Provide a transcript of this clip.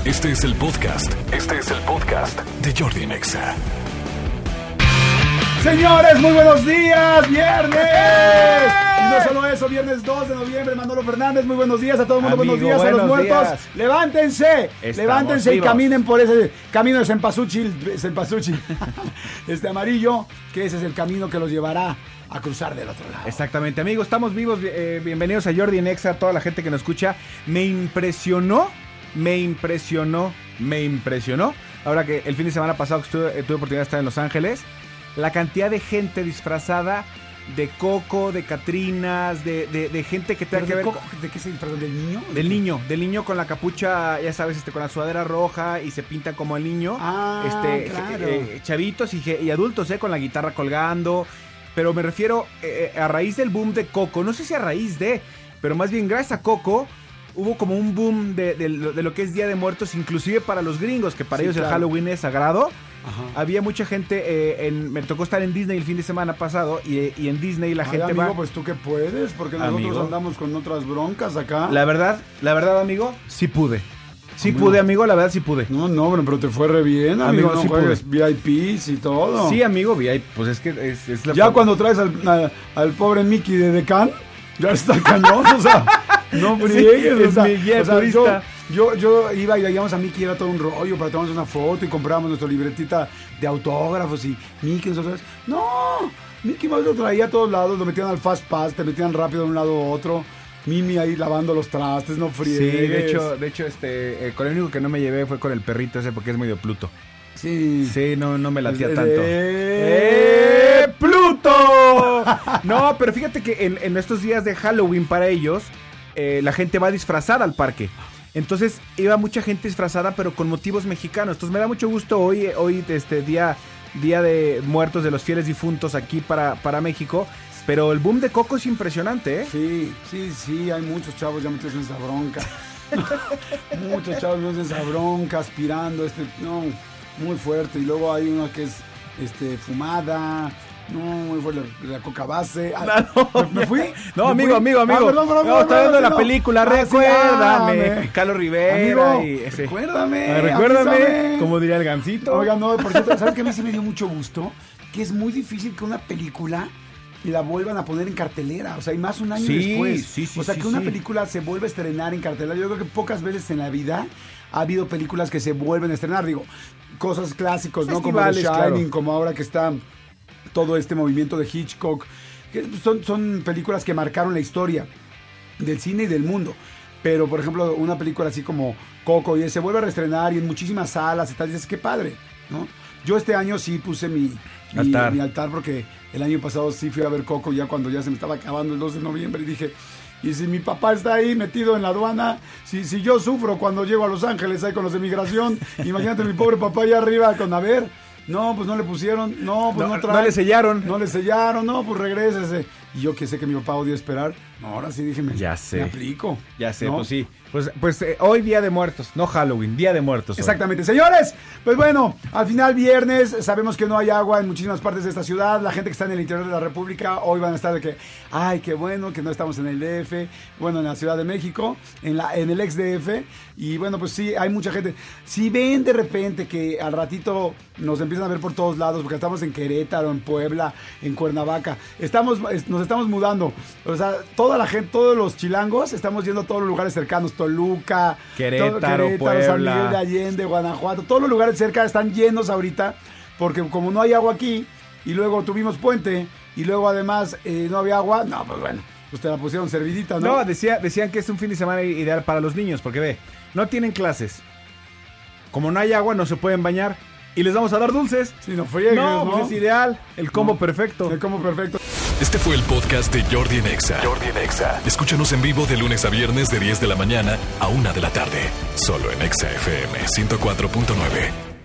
Este es el podcast de Jordi en Exa. Señores, muy buenos días, viernes. Y no solo eso, viernes 2 de noviembre, Manolo Fernández, muy bunos días a todo el mundo, Amigo, buenos días a los muertos. días. Levántense y vivos. caminen por ese camino de Cempasúchil, amarillo, que ese es el camino que los llevará a cruzar del otro lado. Exactamente, amigos, estamos vivos. Bienvenidos a Jordi en Exa, a toda la gente que nos escucha. Me impresionó. Ahora que el fin de semana pasado que tuve oportunidad de estar en Los Ángeles, la cantidad de gente disfrazada de Coco, de Catrinas, de gente que tenga que ver... ¿De qué se disfrazan? ¿Del niño? Del niño con la capucha, ya sabes, con la sudadera roja y se pintan como el niño. Claro. Chavitos y adultos, con la guitarra colgando. Pero me refiero a raíz del boom de Coco, no sé si a raíz de, pero más bien gracias a Coco, hubo como un boom de lo que es Día de Muertos, inclusive para los gringos, que para ellos el Halloween es sagrado. Ajá. Había mucha gente, me tocó estar en Disney el fin de semana pasado y en Disney la gente amigo, va... pues tú qué puedes, porque nosotros andamos con otras broncas acá. La verdad, amigo, sí pude. Sí pude, amigo, la verdad sí pude. No, pero te fue re bien, amigo. No sí juegues VIPs y todo. Sí, amigo, VIP, pues es que es la... Ya cuando traes al pobre Mickey de Decán, ya está cañón, o sea, no friegues. Sí, es mi guía turista. Yo iba y veíamos a Mickey, era todo un rollo para tomarnos una foto y comprábamos nuestra libretita de autógrafos y Mickey, nosotros, no, Mickey Mouse lo traía a todos lados, lo metían al Fast Pass, te metían rápido de un lado a otro. Mimi ahí lavando los trastes, no friegues. Sí, de hecho, con el único que no me llevé fue con el perrito ese porque es medio Pluto. Sí. Sí, no me latía tanto. ¡Pluto! No, pero fíjate que en estos días de Halloween para ellos, la gente va disfrazada al parque. Entonces iba mucha gente disfrazada, pero con motivos mexicanos. Entonces me da mucho gusto hoy día de muertos de los fieles difuntos aquí para México. Pero el boom de Coco es impresionante, ¿eh? Sí, hay muchos chavos ya metidos en esa bronca. Muchos chavos metidos en esa bronca, aspirando, muy fuerte. Y luego hay una que es fumada. No, muy fuerte, la coca base. ¿Me fui? No, amigo. Perdón, no, está viendo la película, recuérdame. Sí, Carlos Rivera. Amigo, recuérdame. Recuérdame, como diría el Gansito. Oiga, no, por cierto, ¿sabes qué? A mí sí me dio mucho gusto? Que es muy difícil que una película la vuelvan a poner en cartelera, o sea, y más un año después. Sí, o sea, que una película se vuelve a estrenar en cartelera. Yo creo que pocas veces en la vida ha habido películas que se vuelven a estrenar. Digo, cosas clásicos, ¿no? Como The Shining, claro. Como ahora que está todo este movimiento de Hitchcock, que son películas que marcaron la historia del cine y del mundo. Pero, por ejemplo, una película así como Coco y se vuelve a reestrenar y en muchísimas salas y tal, dices, qué padre, ¿no? Yo este año sí puse mi altar porque el año pasado sí fui a ver Coco ya cuando ya se me estaba acabando el 2 de noviembre y dije, y si mi papá está ahí metido en la aduana, si yo sufro cuando llego a Los Ángeles ahí con los de migración, imagínate mi pobre papá allá arriba con no, pues no le pusieron, no le sellaron, no, pues regrésese. Y yo que sé que mi papá odia esperar, no, ahora sí dije, me aplico. Ya sé, ¿no? pues sí. Pues hoy Día de Muertos, no Halloween, Día de Muertos. Exactamente, señores. Pues bueno, al final viernes, sabemos que no hay agua en muchísimas partes de esta ciudad. La gente que está en el interior de la República hoy van a estar de que, ay, qué bueno que no estamos en el DF, bueno, en la Ciudad de México, en el ex DF. Y bueno, pues sí, hay mucha gente. Si ven de repente que al ratito nos empiezan a ver por todos lados, porque estamos en Querétaro, en Puebla, en Cuernavaca, nos estamos mudando. O sea, toda la gente, todos los chilangos, estamos yendo a todos los lugares cercanos. Toluca, Querétaro, Puebla, San Miguel de Allende, Guanajuato, todos los lugares cerca están llenos ahorita, porque como no hay agua aquí, y luego tuvimos puente, y luego además no había agua, no, pues bueno, pues te la pusieron servidita, ¿no? No, decían que es un fin de semana ideal para los niños, porque no tienen clases, como no hay agua no se pueden bañar, y les vamos a dar dulces. Sí, no friegues, ¿no? Pues es ideal, el combo perfecto. El combo perfecto. Este fue el podcast de Jordi en Exa. Escúchanos en vivo de lunes a viernes de 10 de la mañana a 1 de la tarde. Solo en Exa FM 104.9.